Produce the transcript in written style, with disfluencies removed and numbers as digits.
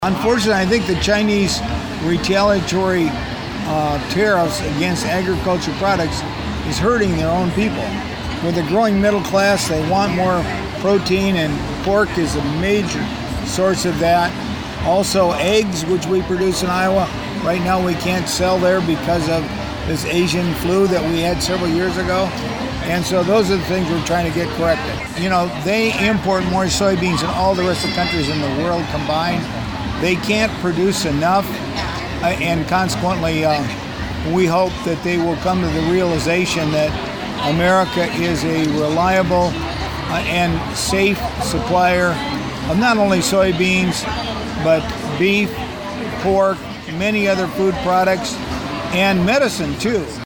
Unfortunately, I think the Chinese retaliatory tariffs against agriculture products is hurting their own people. With a growing middle class, they want more protein, and pork is a major source of that. Also, eggs, which we produce in Iowa. Right now, we can't sell there because of this Asian flu that we had several years ago. And so those are the things we're trying to get corrected. You know, they import more soybeans than all the rest of the countries in the world combined. They can't produce enough, and consequently, we hope that they will come to the realization that America is a reliable and safe supplier of not only soybeans, but beef, pork, many other food products, and medicine too.